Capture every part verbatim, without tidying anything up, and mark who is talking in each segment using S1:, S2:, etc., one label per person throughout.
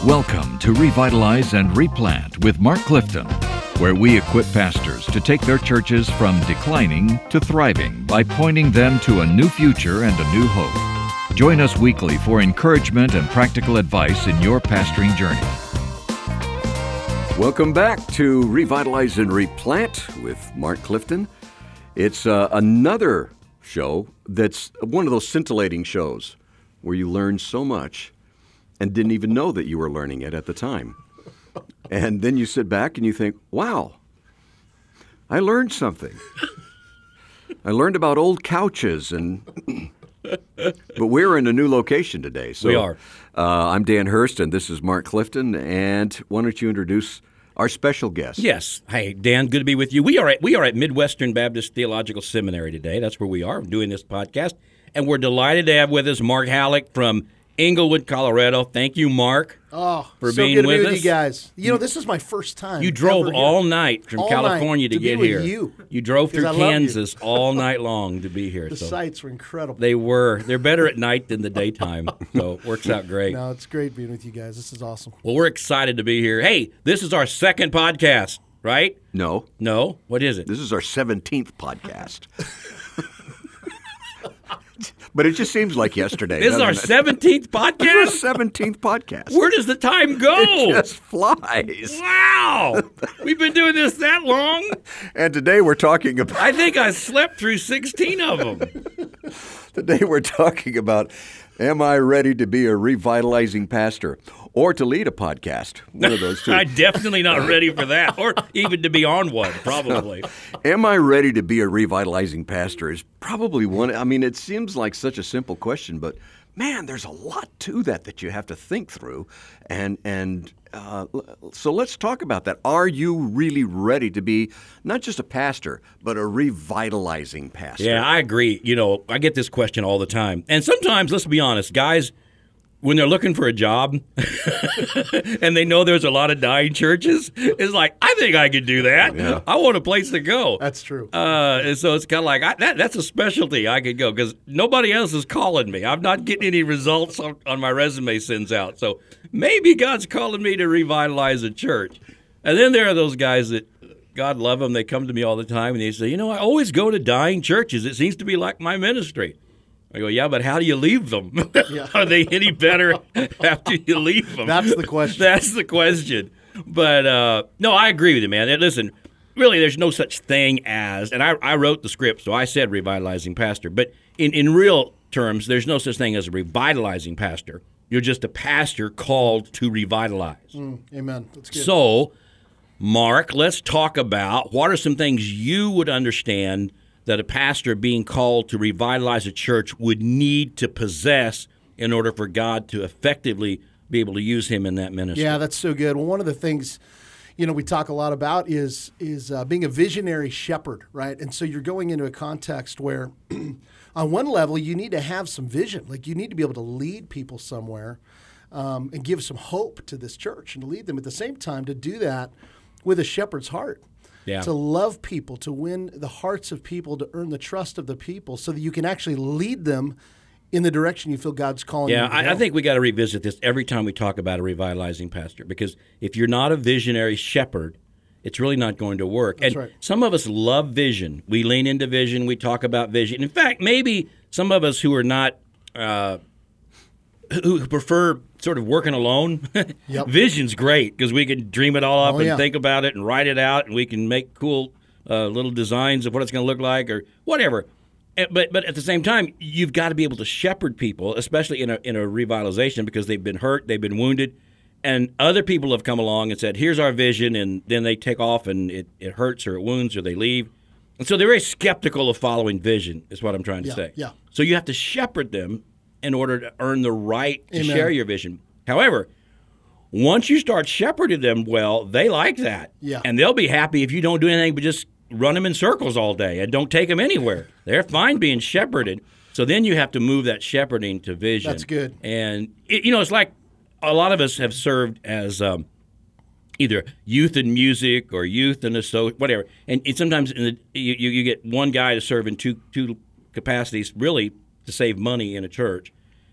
S1: Welcome to Revitalize and Replant with Mark Clifton, where we equip pastors to take their churches from declining to thriving by pointing them to a new future and a new hope. Join us weekly for encouragement and practical advice in your pastoring journey.
S2: Welcome back to Revitalize and Replant with Mark Clifton. It's uh, another show that's one of those scintillating shows where you learn so much and didn't even know that you were learning it at the time. And then you sit back and you think, wow, I learned something. I learned about old couches, and but we're in a new location today. So,
S3: we are.
S2: Uh, I'm Dan Hurst, and this is Mark Clifton. And why don't you introduce our special guest?
S3: Yes. Hey, Dan, good to be with you. We are at we are at Midwestern Baptist Theological Seminary today. That's where we are doing this podcast. And we're delighted to have with us Mark Halleck from Englewood, Colorado. Thank you, Mark,
S4: oh,
S3: for
S4: so
S3: being
S4: good to
S3: with
S4: be with
S3: us.
S4: you guys. You know, this is my first time.
S3: You drove
S4: ever
S3: all
S4: here.
S3: night from
S4: all
S3: California
S4: night
S3: to,
S4: to
S3: get
S4: be
S3: here.
S4: with you.
S3: You drove through
S4: 'Cause I love you.
S3: Kansas all night long to be here.
S4: The
S3: so
S4: sights were incredible.
S3: They were. They're better at night than the daytime, so it works out great.
S4: No, it's great being with you guys. This is awesome.
S3: Well, we're excited to be here. Hey, this is our second podcast, right?
S2: No.
S3: No? What is it?
S2: This is our seventeenth podcast. But it just seems like yesterday.
S3: This is our
S2: doesn't it?
S3: seventeenth
S2: This is our
S3: podcast?
S2: seventeenth podcast.
S3: Where does the time go?
S2: It just flies.
S3: Wow! We've been doing this that long?
S2: And today we're talking about
S3: I think I slept through sixteen of them.
S2: today we're talking about, am I ready to be a revitalizing pastor or to lead a podcast? One of those two.
S3: I'm definitely not ready for that, or even to be on one, probably.
S2: Am I ready to be a revitalizing pastor is probably one. I mean, it seems like such a simple question, but man, there's a lot to that that you have to think through. And and uh, so let's talk about that. Are you really ready to be not just a pastor, but a revitalizing pastor?
S3: Yeah, I agree. You know, I get this question all the time. And sometimes, let's be honest, guys, when they're looking for a job and they know there's a lot of dying churches, it's like, I think I could do that.
S2: Yeah.
S3: I want a place to go.
S4: That's true.
S3: Uh, and so it's kind of like, I, that, that's a specialty I could go because nobody else is calling me. I'm not getting any results on, on my resume sends out. So maybe God's calling me to revitalize a church. And then there are those guys that, God love them, they come to me all the time and they say, you know, I always go to dying churches. It seems to be like my ministry. I go, yeah, but how do you leave them?
S4: Yeah.
S3: Are they any better after you leave them?
S4: That's the question.
S3: That's the question. But, uh, no, I agree with you, man. Listen, really, there's no such thing as, and I, I wrote the script, so I said revitalizing pastor. But in, in real terms, there's no such thing as a revitalizing pastor. You're just a pastor called to revitalize.
S4: Mm, amen. That's good.
S3: So, Mark, let's talk about what are some things you would understand that a pastor being called to revitalize a church would need to possess in order for God to effectively be able to use him in that ministry.
S4: Yeah, that's so good. Well, one of the things, you know, we talk a lot about is is uh, being a visionary shepherd, right? And so you're going into a context where, on one level, you need to have some vision. Like you need to be able to lead people somewhere um, and give some hope to this church and to lead them. At the same time, to do that with a shepherd's heart.
S3: Yeah.
S4: To love people, to win the hearts of people, to earn the trust of the people so that you can actually lead them in the direction you feel God's calling
S3: Yeah,
S4: you to
S3: I,
S4: go.
S3: I think we got to revisit this every time we talk about a revitalizing pastor because if you're not a visionary shepherd, it's really not going to work.
S4: That's
S3: and
S4: right.
S3: some of us love vision. We lean into vision. We talk about vision. In fact, maybe some of us who are not uh, who prefer sort of working alone,
S4: Yep.
S3: vision's great because we can dream it all up
S4: Oh,
S3: and
S4: yeah.
S3: think about it and write it out, and we can make cool uh, little designs of what it's going to look like or whatever. Eh, But but at the same time, you've got to be able to shepherd people, especially in a in a revitalization, because they've been hurt, they've been wounded, and other people have come along and said, "Here's our vision," and then they take off and it, it hurts or it wounds or they leave, and so they're very skeptical of following vision. Is what I'm trying to
S4: Yeah,
S3: say.
S4: yeah.
S3: So you have to shepherd them in order to earn the right to
S4: Amen.
S3: share your vision. However, once you start shepherding them well, they like that.
S4: Yeah.
S3: And they'll be happy if you don't do anything but just run them in circles all day and don't take them anywhere. They're fine being shepherded. So then you have to move that shepherding to vision.
S4: That's good.
S3: And, it, you know, it's like a lot of us have served as um, either youth in music or youth in a so whatever. And, and sometimes in the, you, you you get one guy to serve in two two capacities, really, to save money in a church.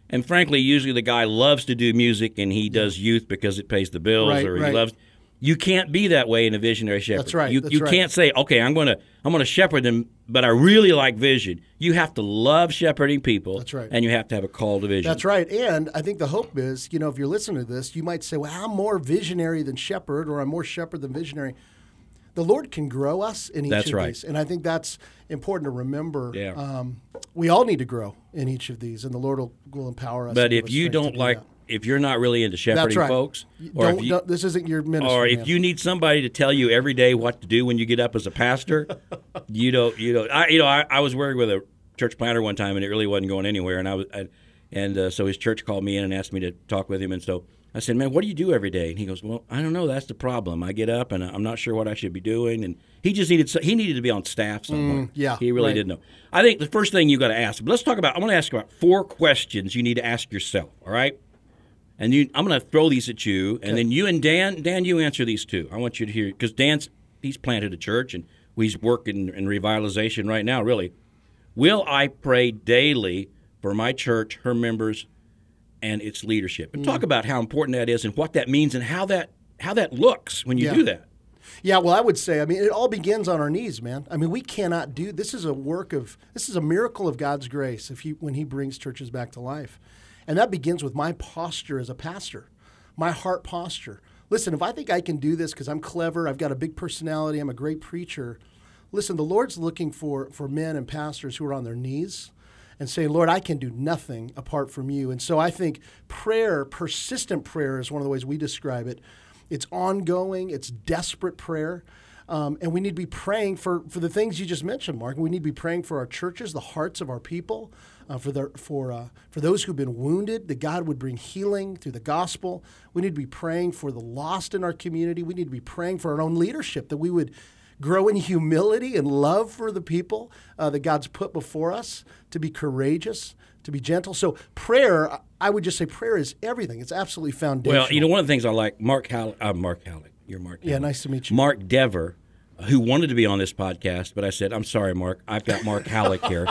S3: And frankly, usually the guy loves to do music and he does youth because it pays the bills,
S4: Right,
S3: or
S4: right.
S3: he loves. You can't be that way in a visionary shepherd.
S4: That's right,
S3: You
S4: that's
S3: you
S4: right.
S3: can't say, okay, I'm going to I'm going to shepherd them, but I really like vision. You have to love shepherding people.
S4: That's right.
S3: And you have to have a call to vision.
S4: That's right. And I think the hope is, you know, if you're listening to this, you might say, well, I'm more visionary than shepherd, or I'm more shepherd than visionary. The Lord can grow us in each
S3: That's
S4: of
S3: right.
S4: these. And I think that's important to remember.
S3: Yeah.
S4: Um, we all need to grow in each of these, and the Lord will, will empower us.
S3: But
S4: and give
S3: if
S4: us
S3: you
S4: strength to
S3: don't
S4: do
S3: like,
S4: that.
S3: if you're not really into shepherding
S4: That's right.
S3: folks,
S4: You
S3: or
S4: don't,
S3: if you,
S4: don't- this isn't your ministry.
S3: or if
S4: man.
S3: you need somebody to tell you every day what to do when you get up as a pastor, you don't. You know, I you know, I, I was working with a church planter one time, and it really wasn't going anywhere. And I was, I, and uh, so his church called me in and asked me to talk with him. And so I said, "Man, what do you do every day?" And he goes, "Well, I don't know. That's the problem. I get up and I'm not sure what I should be doing." And he just needed he needed to be on staff somewhere.
S4: Mm, yeah,
S3: he really
S4: right.
S3: didn't know. I think the first thing you got to ask. But let's talk about. I'm going to ask about four questions you need to ask yourself. All right. And you, I'm going to throw these at you, and then you and Dan, Dan, you answer these two. I want you to hear, because Dan's he's planted a church, and he's working in revitalization right now. Really, will I pray daily for my church, her members, and its leadership? And talk about how important that is, and what that means, and how that how that looks when you
S4: Yeah.
S3: do that.
S4: Yeah, well, I would say, I mean, it all begins on our knees, man. I mean, we cannot do this. Is a work of this is a miracle of God's grace if he when He brings churches back to life, and that begins with my posture as a pastor, my heart posture. Listen, if I think I can do this because I'm clever, I've got a big personality, I'm a great preacher. Listen, the Lord's looking for for men and pastors who are on their knees and saying, Lord, I can do nothing apart from you. And so I think prayer, persistent prayer, is one of the ways we describe it. It's ongoing, it's desperate prayer. Um, and we need to be praying for, for the things you just mentioned, Mark. We need to be praying for our churches, the hearts of our people, uh, for the, for uh, for those who've been wounded, that God would bring healing through the gospel. We need to be praying for the lost in our community. We need to be praying for our own leadership, that we would grow in humility and love for the people uh, that God's put before us, to be courageous, to be gentle. So prayer, I would just say prayer is everything. It's absolutely foundational.
S3: Well, you know, one of the things I like, Mark Halleck, uh, Mark Halleck, you're Mark
S4: Yeah,
S3: Halleck.
S4: nice to meet you.
S3: Mark Dever, who wanted to be on this podcast, but I said, I'm sorry, Mark, I've got Mark Halleck here.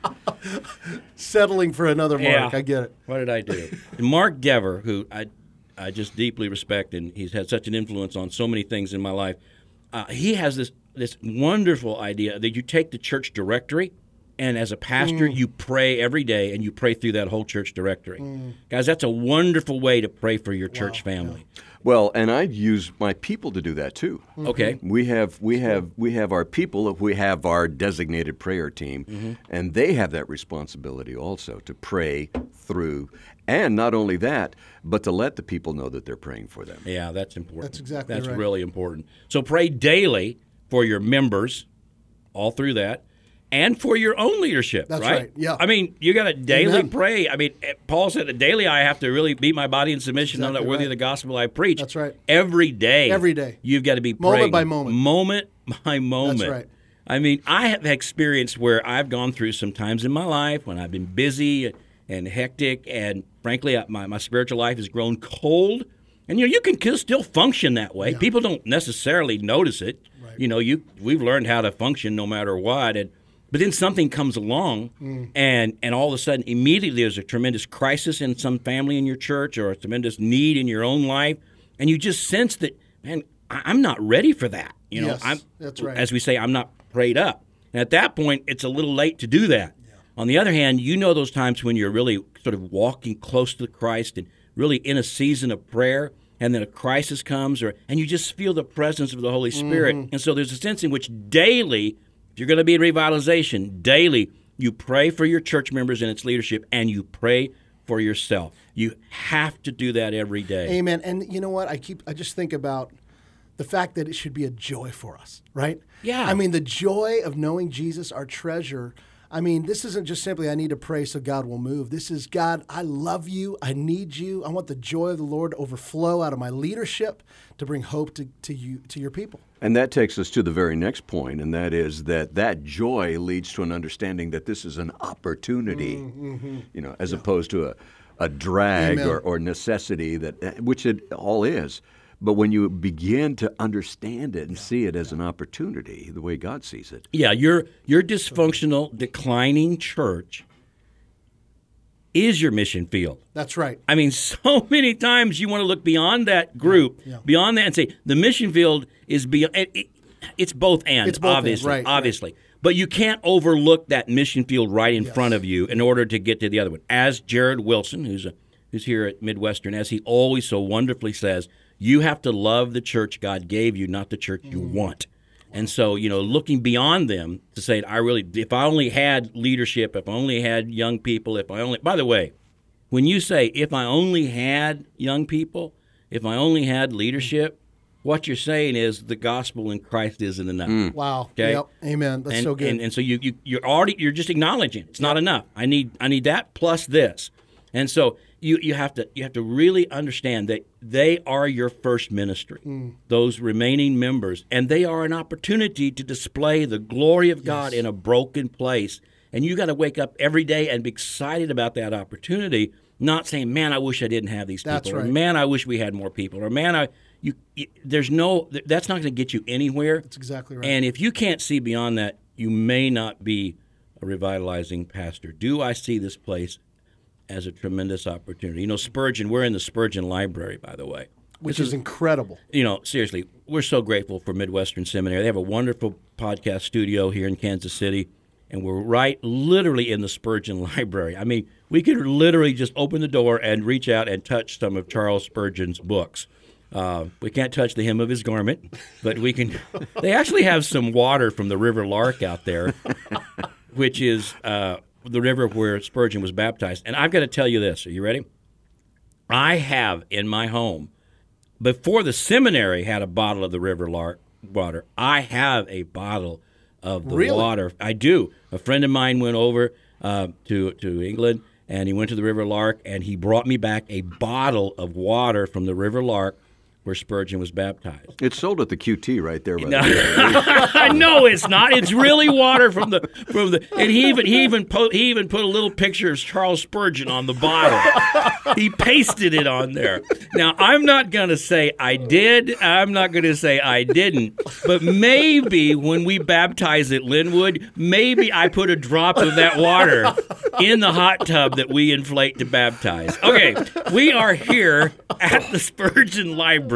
S4: Settling for another Mark,
S3: Yeah.
S4: I get it.
S3: What did I do? Mark Dever, who I, I just deeply respect, and he's had such an influence on so many things in my life. Uh, he has this this wonderful idea that you take the church directory, and as a pastor,
S4: Mm.
S3: you pray every day, and you pray through that whole church directory. Guys, that's a wonderful way to pray for your church family.
S2: Well, and I use my people to do that too.
S3: Okay.
S2: We have we have we have our people. We have our designated prayer team,
S3: Mm-hmm.
S2: and they have that responsibility also to pray through, and not only that, but to let the people know that they're praying for them.
S3: Yeah, that's important.
S4: That's exactly
S3: That's
S4: right.
S3: really important. So pray daily for your members, all through that, and for your own leadership.
S4: That's
S3: right.
S4: right, yeah.
S3: I mean, you got to daily
S4: Amen.
S3: pray. I mean, eh, Paul said that daily I have to really beat my body in submission. I'm not
S4: Exactly
S3: worthy
S4: right.
S3: of the gospel I preach.
S4: That's right.
S3: Every day.
S4: Every day.
S3: You've got to be
S4: Moment
S3: praying.
S4: by moment.
S3: Moment by moment.
S4: That's right.
S3: I mean, I have experienced where I've gone through some times in my life when I've been busy and hectic, and frankly, I- my, my spiritual life has grown cold. And you know, you can kill- still function that way. People don't necessarily notice it.
S4: Right.
S3: You know, you we've learned how to function no matter what, and but then something comes along,
S4: Mm.
S3: and and all of a sudden, immediately there's a tremendous crisis in some family in your church, or a tremendous need in your own life, and you just sense that, man, I- I'm not ready for that. You know,
S4: Yes,
S3: I'm
S4: that's right.
S3: as we say, I'm not prayed up. And at that point, it's a little late to do that. On the other hand, you know those times when you're really sort of walking close to Christ and really in a season of prayer, and then a crisis comes, or and you just feel the presence of the Holy Spirit.
S4: Mm-hmm.
S3: And so there's a sense in which daily, if you're going to be in revitalization, daily you pray for your church members and its leadership, and you pray for yourself. You have to do that every day.
S4: Amen. And you know what? I keep I just think about the fact that it should be a joy for us, right?
S3: Yeah.
S4: I mean, the joy of knowing Jesus, our treasure. I mean, this isn't just simply I need to pray so God will move. This is, God, I love you. I need you. I want the joy of the Lord to overflow out of my leadership to bring hope to, to you, to your people.
S2: And that takes us to the very next point, and that is that that joy leads to an understanding that this is an opportunity, you know, as opposed to a, a drag
S4: Amen.
S2: or, or necessity, that which it all is. But when you begin to understand it and see it as an opportunity, the way God sees it,
S3: Yeah, your your dysfunctional, declining church is your mission field.
S4: That's right.
S3: I mean, so many times you want to look beyond that group,
S4: Yeah, yeah.
S3: beyond that, and say the mission field is beyond. It, it, it's both and,
S4: It's both and,
S3: obviously,
S4: right,
S3: obviously. Right. But you can't overlook that mission field right in
S4: Yes.
S3: front of you in order to get to the other one. As Jared Wilson, who's a, who's here at Midwestern, as he always so wonderfully says, you have to love the church God gave you, not the church you want. And so, you know, looking beyond them to say, I really, if I only had leadership, if I only had young people, if I only, by the way, when you say, if I only had young people, if I only had leadership, what you're saying is the gospel in Christ isn't enough.
S4: Wow.
S3: Okay?
S4: Yep. Amen. That's
S3: and,
S4: so good.
S3: And, and so you, you, you're already, you're just acknowledging it's not enough. I need, I need that plus this. And so you, you have to, you have to really understand that they are your first ministry,
S4: Mm.
S3: those remaining members, and they are an opportunity to display the glory of God
S4: Yes.
S3: in a broken place. And you got to wake up every day and be excited about that opportunity, not saying, "Man, I wish I didn't have these people,"
S4: That's
S3: or
S4: right.
S3: "Man, I wish we had more people," or "Man, I." You, you there's no, that's not going to get you anywhere.
S4: That's exactly right.
S3: And if you can't see beyond that, you may not be a revitalizing pastor. Do I see this place as a tremendous opportunity? You know, Spurgeon, we're in the Spurgeon Library, by the way.
S4: Which is incredible.
S3: You know, seriously, we're so grateful for Midwestern Seminary. They have a wonderful podcast studio here in Kansas City, and we're right literally in the Spurgeon Library. I mean, we could literally just open the door and reach out and touch some of Charles Spurgeon's books. Uh, we can't touch the hem of his garment, but we can. They actually have some water from the River Lark out there, which is uh, the river where Spurgeon was baptized. And I've got to tell you this. Are you ready? I have in my home, before the seminary had a bottle of the River Lark water, I have a bottle of the
S4: Really?
S3: water. I do. A friend of mine went over uh, to to England, and he went to the River Lark, and he brought me back a bottle of water from the River Lark where Spurgeon was baptized.
S2: It's sold at the Q T right there. By
S3: No,
S2: the way.
S3: no, it's not. It's really water from the from the. And he even he even po- he even put a little picture of Charles Spurgeon on the bottle. He pasted it on there. Now I'm not going to say I did. I'm not going to say I didn't. But maybe when we baptize at Linwood, maybe I put a drop of that water in the hot tub that we inflate to baptize. Okay, we are here at the Spurgeon Library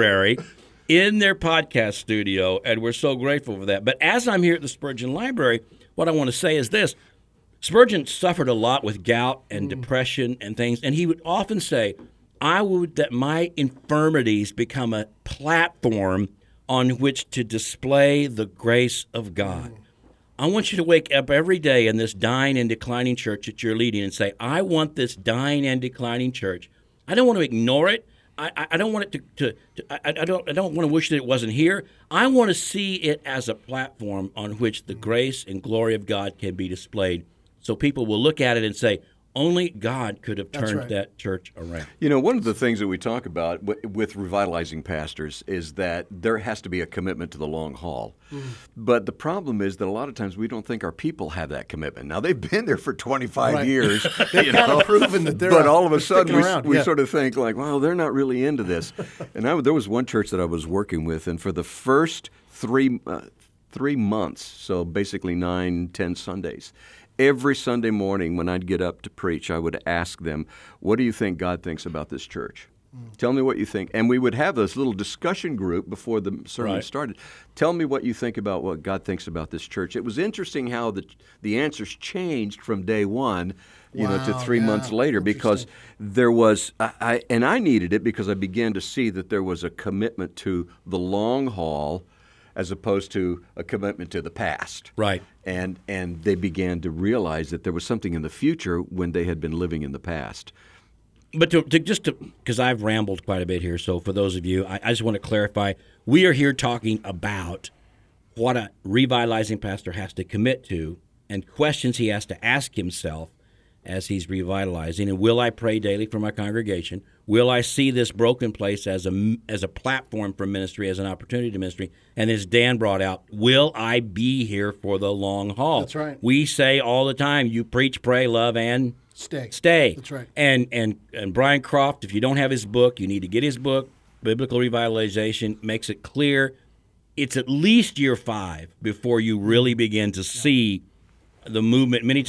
S3: in their podcast studio, and we're so grateful for that. But as I'm here at the Spurgeon Library, what I want to say is this. Spurgeon suffered a lot with gout and depression and things, and he would often say, I would that my infirmities become a platform on which to display the grace of God. I want you to wake up every day in this dying and declining church that you're leading and say, I want this dying and declining church. I don't want to ignore it. I, I don't want it to, to, to I, I don't I don't want to wish that it wasn't here. I want to see it as a platform on which the grace and glory of God can be displayed, so people will look at it and say, only God could have
S4: That's
S3: turned
S4: right.
S3: that church around.
S2: You know, one of the things that we talk about w- with revitalizing pastors is that there has to be a commitment to the long haul. Mm. But the problem is that a lot of times we don't think our people have that commitment. Now, they've been there for twenty-five
S4: Right.
S2: years.
S4: They've
S2: you
S4: kind
S2: know,
S4: of proven that they're
S2: But
S4: uh,
S2: all of a
S4: they're
S2: sudden,
S4: sticking
S2: we,
S4: around.
S2: we
S4: Yeah.
S2: sort of think like, well, they're not really into this. And I, there was one church that I was working with, and for the first three uh, three months, so basically nine, ten Sundays, every Sunday morning when I'd get up to preach, I would ask them, what do you think God thinks about this church? Mm. Tell me what you think. And we would have this little discussion group before the sermon
S3: Right.
S2: started. Tell me what you think about what God thinks about this church. It was interesting how the the answers changed from day one, you know, to
S4: Wow,
S2: three
S4: yeah.
S2: months later, because there was, I, I and I needed it because I began to see that there was a commitment to the long haul as opposed to a commitment to the past.
S3: Right.
S2: And and they began to realize that there was something in the future when they had been living in the past.
S3: But to, to just to, because I've rambled quite a bit here, so for those of you, I, I just want to clarify, we are here talking about what a revitalizing pastor has to commit to and questions he has to ask himself as he's revitalizing. And will I pray daily for my congregation? Will I see this broken place as a, as a platform for ministry, as an opportunity to ministry? And as Dan brought out, will I be here for the long haul?
S4: That's right.
S3: We say all the time, you preach, pray, love, and
S4: Stay.
S3: stay.
S4: That's right.
S3: And and and Brian Croft, if you don't have his book, you need to get his book. Biblical Revitalization makes it clear it's at least year five before you really begin to see the movement. Many times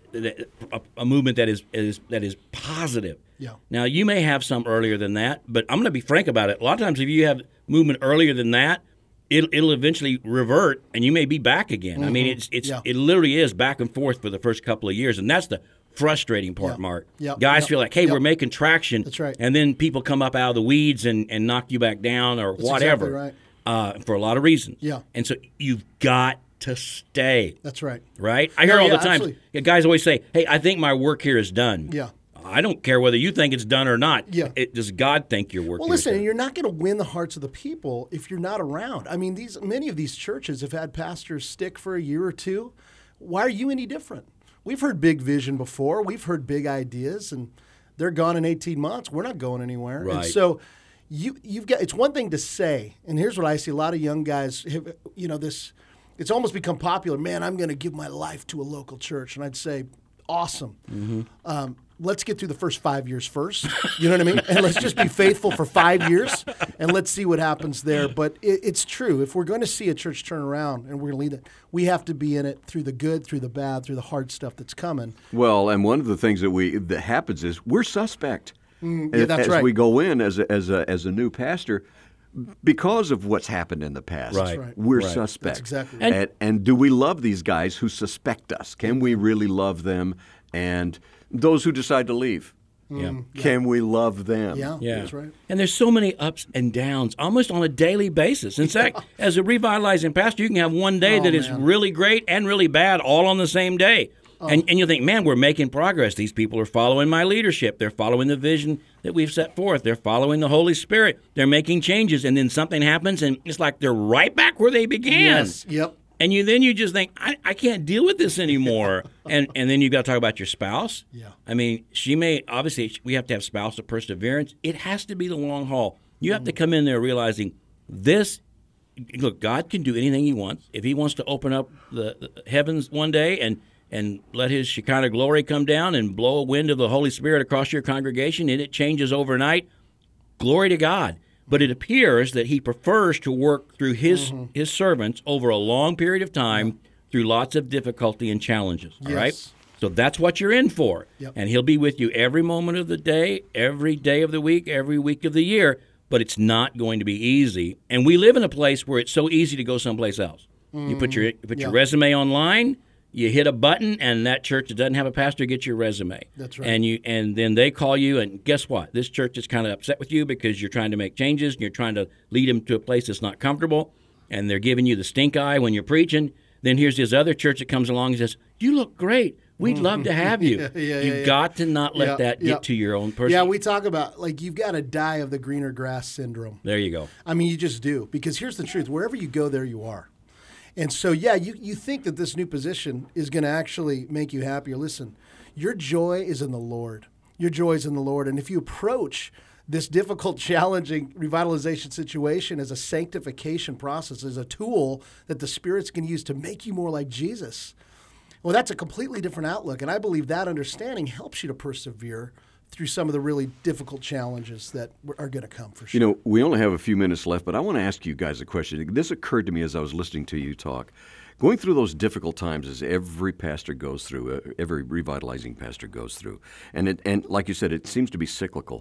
S3: a, a movement that is, is that is positive.
S4: Yeah.
S3: Now, you may have some earlier than that, but I'm going to be frank about it. A lot of times if you have movement earlier than that, it'll, it'll eventually revert, and you may be back again. Mm-hmm. I mean, it's it's
S4: yeah.
S3: it literally is back and forth for the first couple of years, and that's the frustrating part,
S4: yeah.
S3: Mark.
S4: Yeah.
S3: Guys
S4: yeah.
S3: feel like, hey,
S4: yeah.
S3: we're making traction.
S4: That's right.
S3: And then people come up out of the weeds and, and knock you back down or
S4: That's
S3: whatever.
S4: Exactly right.
S3: Uh, for a lot of reasons.
S4: Yeah.
S3: And so you've got to stay.
S4: That's right.
S3: Right? I hear
S4: No,
S3: all
S4: yeah,
S3: the time.
S4: absolutely.
S3: Guys always say, hey, I think my work here is done.
S4: Yeah.
S3: I don't care whether you think it's done or not.
S4: Yeah.
S3: It, does God think your work
S4: Well,
S3: here is
S4: listen,
S3: done?
S4: you're not going to win the hearts of the people if you're not around. I mean, these many of these churches have had pastors stick for a year or two. Why are you any different? We've heard big vision before. We've heard big ideas, and they're gone in eighteen months. We're not going anywhere.
S3: Right.
S4: And so you, you've got, it's one thing to say, and here's what I see. A lot of young guys have, you know, this, it's almost become popular. Man, I'm going to give my life to a local church. And I'd say, awesome.
S3: Mm-hmm.
S4: Um, let's get through the first five years first. You know what I mean? And let's just be faithful for five years, and let's see what happens there. But it, it's true. If we're going to see a church turn around and we're going to lead it, we have to be in it through the good, through the bad, through the hard stuff that's coming.
S2: Well, and one of the things that we that happens is we're suspect.
S4: Mm, yeah,
S2: as,
S4: that's
S2: as
S4: right.
S2: we go in as a, as a as a new pastor, because of what's happened in the past,
S3: Right.
S4: right.
S2: we're
S3: Right.
S2: suspect.
S4: That's exactly
S3: right.
S2: And, and do we love these guys who suspect us? Can we really love them? And those who decide to leave,
S3: Yeah.
S2: can we love them?
S4: Yeah,
S3: Yeah.
S4: that's right.
S3: And there's so many ups and downs almost on a daily basis. In fact, as a revitalizing pastor, you can have one day
S4: Oh,
S3: that is
S4: man.
S3: really great and really bad all on the same day. And, and you think, man, we're making progress. These people are following my leadership. They're following the vision that we've set forth. They're following the Holy Spirit. They're making changes. And then something happens, and it's like they're right back where they began.
S4: Yes. Yep.
S3: And you then you just think, I, I can't deal with this anymore. and and then you've got to talk about your spouse.
S4: Yeah.
S3: I mean, she may, obviously, we have to have spousal perseverance. It has to be the long haul. You have to come in there realizing this, look, God can do anything he wants. If he wants to open up the, the heavens one day and, and let his Shekinah glory come down and blow a wind of the Holy Spirit across your congregation and it changes overnight, glory to God. But it appears that he prefers to work through his
S4: Mm-hmm.
S3: his servants over a long period of time through lots of difficulty and challenges. All right?
S4: Yes.
S3: So that's what you're in for.
S4: Yep.
S3: And he'll be with you every moment of the day, every day of the week, every week of the year. But it's not going to be easy. And we live in a place where it's so easy to go someplace else. You put your you put your
S4: Yeah.
S3: resume online. You hit a button, and that church that doesn't have a pastor gets your resume.
S4: That's right.
S3: And you, and then they call you, and guess what? This church is kind of upset with you because you're trying to make changes, and you're trying to lead them to a place that's not comfortable, and they're giving you the stink eye when you're preaching. Then here's this other church that comes along and says, "You look great. We'd love to have you."
S4: Yeah, yeah,
S3: You've
S4: yeah, yeah.
S3: got to not let
S4: Yeah,
S3: that get
S4: yeah.
S3: to your own person.
S4: Yeah, we talk about, like, you've got to die of the greener grass syndrome.
S3: there you go.
S4: I mean, you just do. Because here's the truth. Wherever you go, there you are. And so, yeah, you, you think that this new position is going to actually make you happier. Listen, your joy is in the Lord. Your joy is in the Lord. And if you approach this difficult, challenging revitalization situation as a sanctification process, as a tool that the Spirit's going to use to make you more like Jesus, well, that's a completely different outlook. And I believe that understanding helps you to persevere through some of the really difficult challenges that are going to come for sure.
S2: You know, we only have a few minutes left, but I want to ask you guys a question. This occurred to me as I was listening to you talk. Going through those difficult times as every pastor goes through, uh, every revitalizing pastor goes through, and it, and like you said, it seems to be cyclical.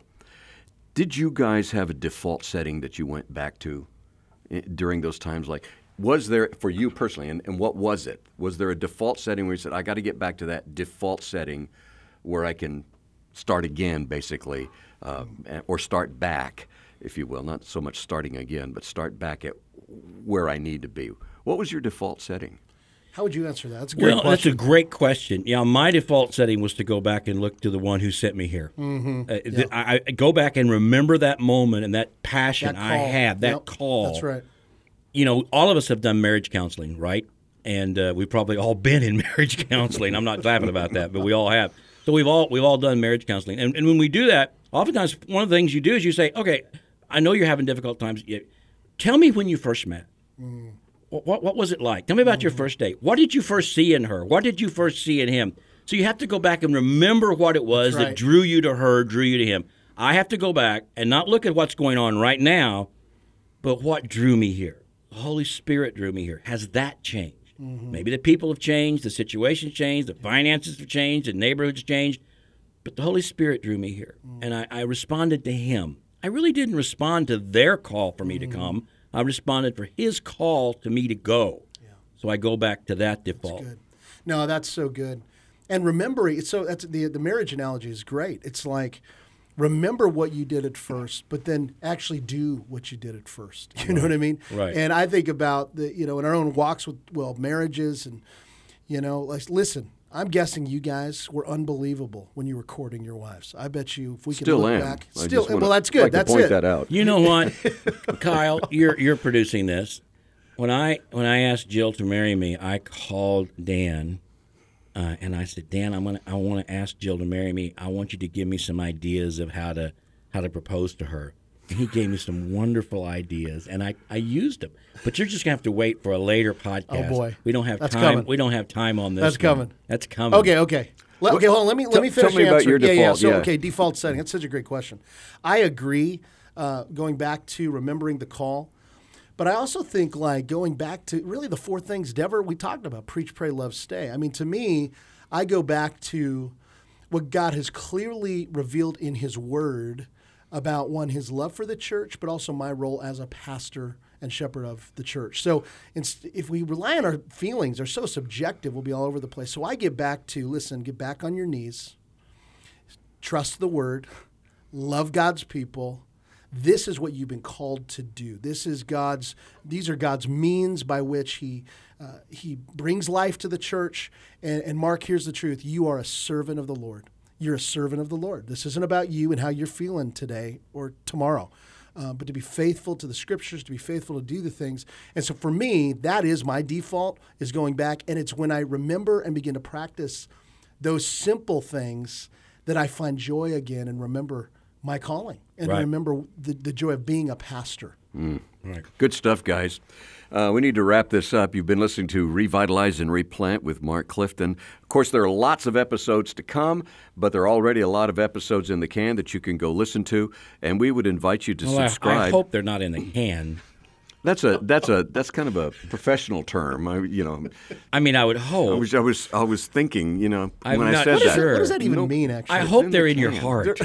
S2: Did you guys have a default setting that you went back to i- during those times? Like, was there, for you personally, and, and what was it? Was there a default setting where you said, I got to get back to that default setting where I can start again, basically, uh, or start back, if you will, not so much starting again, but start back at where I need to be. What was your default setting?
S4: How would you answer that? That's a great
S3: Well,
S4: question.
S3: that's a great question. Yeah, my default setting was to go back and look to the one who sent me here. Mm-hmm. Uh, th- I, I go back and remember that moment and that passion
S4: That
S3: I
S4: call.
S3: had, that
S4: Yep,
S3: call.
S4: That's right.
S3: You know, all of us have done marriage counseling, right? And uh, we've probably all been in marriage counseling. I'm not laughing about that, but we all have. So we've all we've all done marriage counseling, and, and when we do that, oftentimes one of the things you do is you say, "Okay, I know you're having difficult times. Tell me when you first met. Mm. What, what what was it like? Tell me about mm. your first date. What did you first see in her? What did you first see in him?" So you have to go back and remember what it was
S4: That's right.
S3: that drew you to her, drew you to him. I have to go back and not look at what's going on right now, but what drew me here. The Holy Spirit drew me here. Has that changed? Mm-hmm. Maybe the people have changed, the situation's changed, the finances have changed, the neighborhood's changed. But the Holy Spirit drew me here, mm-hmm. and I, I responded to Him. I really didn't respond to their call for me mm-hmm. to come. I responded for His call to me to go. Yeah. So I go back to that default.
S4: That's good. No, that's so good. And remembering, so that's the the marriage analogy is great. It's like, remember what you did at first, but then actually do what you did at first. You right. know what I mean?
S3: Right.
S4: And I think about the, you know, in our own walks with, well, marriages and, you know, like, listen, I'm guessing you guys were unbelievable when you were courting your wives. I bet you, if we
S2: still
S4: can look
S2: am.
S4: back,
S2: I
S4: still,
S2: wanna,
S4: well, that's good.
S2: Like
S4: that's
S2: to point
S4: it.
S2: that out.
S3: You know what, Kyle, you're you're producing this. When I when I asked Jill to marry me, I called Dan. Uh, and I said, Dan, I'm gonna. I want to ask Jill to marry me. I want you to give me some ideas of how to how to propose to her. And he gave me some wonderful ideas, and I, I used them. But you're just gonna have to wait for a later podcast.
S4: Oh boy,
S3: we don't have
S4: That's
S3: time.
S4: Coming.
S3: We don't have time on this.
S4: That's
S3: one.
S4: coming.
S3: That's coming.
S4: Okay, okay. Let, okay, hold on. Let me let
S2: Tell-
S4: me finish
S2: tell me
S4: the
S2: about
S4: answer.
S2: your
S4: yeah, yeah.
S2: default,
S4: So
S2: yeah.
S4: okay, default setting. That's such a great question. I agree. Uh, going back to remembering the call. But I also think, like, going back to really the four things, Dever, we talked about: preach, pray, love, stay. I mean, to me, I go back to what God has clearly revealed in His Word about, one, His love for the church, but also my role as a pastor and shepherd of the church. So inst- if we rely on our feelings, they're so subjective, we'll be all over the place. So I get back to, listen, get back on your knees, trust the Word, love God's people. This is what you've been called to do. This is God's, these are God's means by which he uh, he brings life to the church. And, and Mark, here's the truth. You are a servant of the Lord. You're a servant of the Lord. This isn't about you and how you're feeling today or tomorrow, uh, but to be faithful to the Scriptures, to be faithful to do the things. And so for me, that is my default, is going back. And it's when I remember and begin to practice those simple things that I find joy again and remember my calling and
S3: Right.
S4: remember the, the joy of being a pastor.
S2: Mm.
S3: Right.
S2: Good stuff, guys. Uh, we need to wrap this up. You've been listening to Revitalize and Replant with Mark Clifton. Of course, there are lots of episodes to come, but there are already a lot of episodes in the can that you can go listen to, and we would invite you to
S3: Well, I,
S2: subscribe.
S3: I hope they're not in the can.
S2: That's a that's a that's kind of a professional term. I, you know,
S3: I mean, I would
S2: I
S3: hope.
S2: was I was I was thinking. You know,
S3: I'm
S2: when I
S3: not
S2: said that.
S3: sure.
S4: What does that even
S2: Nope.
S4: mean, actually?
S3: I hope
S2: in
S3: they're
S2: the
S3: in your
S2: can.
S3: heart.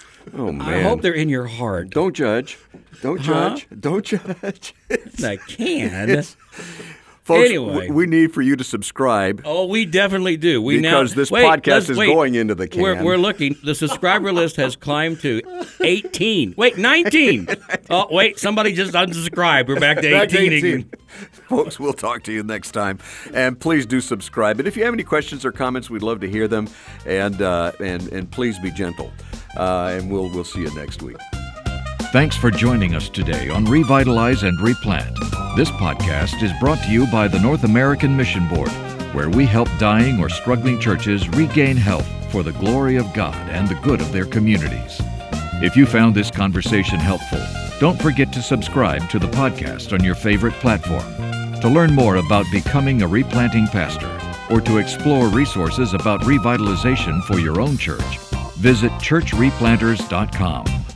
S2: Oh man!
S3: I hope they're in your heart.
S2: Don't judge. Don't
S3: Huh?
S2: judge. Don't judge.
S3: I can.
S2: Folks,
S3: Anyway.
S2: w- we need for you to subscribe.
S3: Oh, we definitely do. We
S2: Because
S3: now,
S2: this
S3: wait,
S2: podcast
S3: let's-
S2: is
S3: wait.
S2: going into the can.
S3: We're, we're looking. The subscriber list has climbed to eighteen. Wait, nineteen. Oh, wait, somebody just unsubscribed. We're back to
S4: Back to
S3: eighteen,
S4: eighteen.
S3: again.
S2: Folks, we'll talk to you next time. And please do subscribe. And if you have any questions or comments, we'd love to hear them. And uh, and and please be gentle. Uh, and we'll we'll see you next week.
S1: Thanks for joining us today on Revitalize and Replant. This podcast is brought to you by the North American Mission Board, where we help dying or struggling churches regain health for the glory of God and the good of their communities. If you found this conversation helpful, don't forget to subscribe to the podcast on your favorite platform. To learn more about becoming a replanting pastor or to explore resources about revitalization for your own church, visit church replanters dot com.